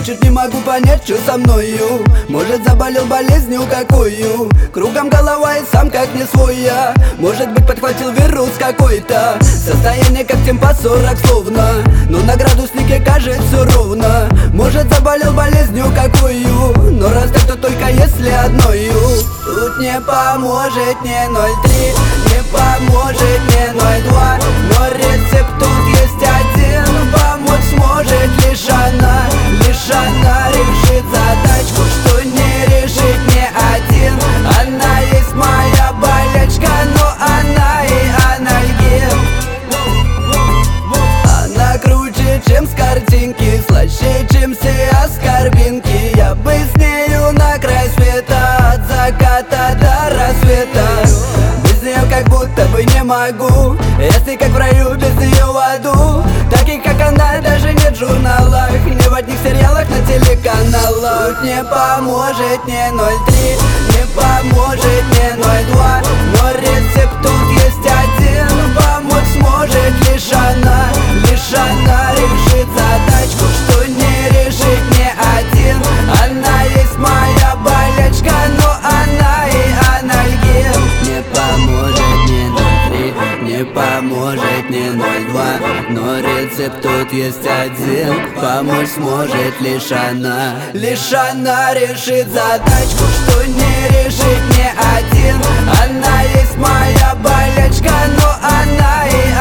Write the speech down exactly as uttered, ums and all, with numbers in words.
Чуть не могу понять, что со мною. Может, заболел болезнью какую. Кругом голова и сам как не свой я. Может быть, подхватил вирус какой-то. Состояние как темпа сорок словно, но на градуснике кажется ровно. Может, заболел болезнью какую, но раз так, то только если одною. Тут не поможет не ноль три, не поможет не ноль два, но рецепт тут есть один. Помочь сможет лишь она, лишь она решит задачку, что не решит ни один. Она есть моя болячка, но она и анальгин. Она круче, чем с картинки, слаще, чем все аскорбинки. Я бы с нею на край света, от заката до рассвета. Без нее как будто бы не могу. Если как в раю, без нее в аду. Таких как она даже нет в журналах, не в одних сериалах на телеканалах. Тут не поможет не ноль три, не поможет не ноль два, но рецепт тут есть один. Помочь сможет лишь она, лишь она решит задачку, что не решит ни один. Она есть моя болячка, но она и анальгин. Не поможет не ноль три, не поможет не ноль два, но рецепт тут есть один. Помочь сможет лишь она, лишь она решит задачку, что не решит ни один. Она есть моя болячка, но она и